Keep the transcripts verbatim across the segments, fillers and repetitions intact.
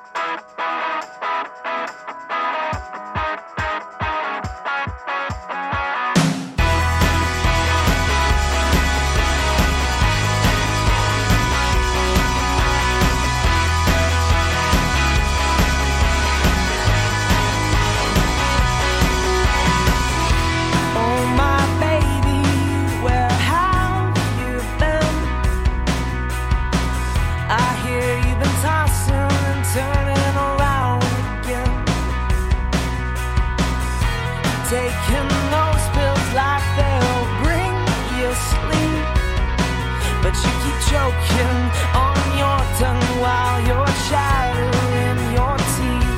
Taking those pills like they'll bring you sleep, but you keep choking on your tongue while you're chattering your teeth.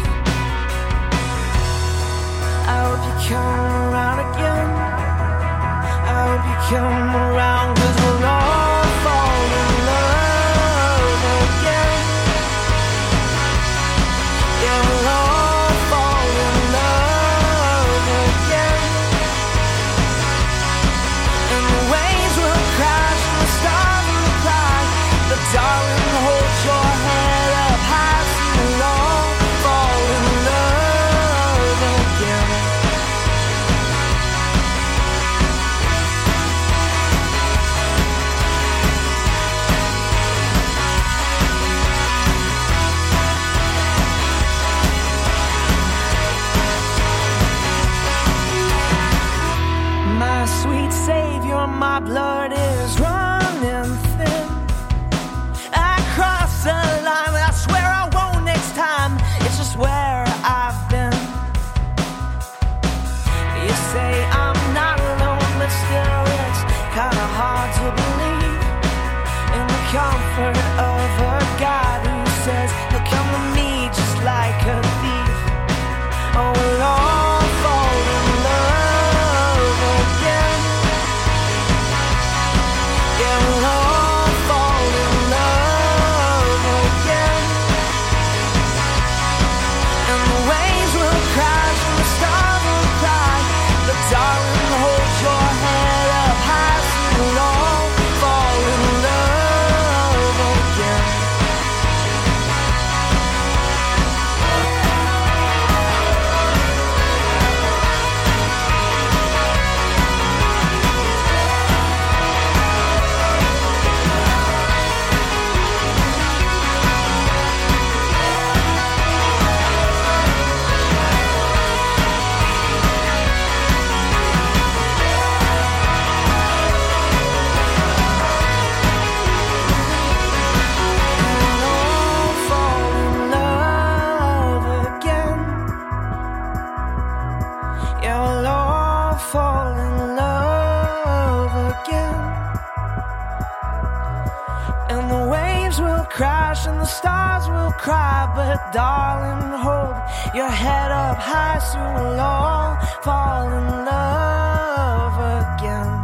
I hope you come around again. I hope you come around, 'cause we'll all fall in love again. Yeah, we'll all fall in love again. And the waves will crash and the stars will cry. But darling, hold your head up high, so we'll all fall in love again. My sweet savior, my blood is running thin. I crossed the line, I swear I won't next time. It's just where I've been. You say I'm not alone, but still it's kinda hard to believe in the comfort of a God who says he'll come to me just like a thief. Oh, we'll all fall in love again. Yeah, we'll all fall in love again. And the waves will crash and the stars will cry. But darling, hold your head up high, so we'll all fall in love again. We'll all fall in love again. And the waves will crash and the stars will cry. But darling, hold your head up high, so we'll all fall in love again.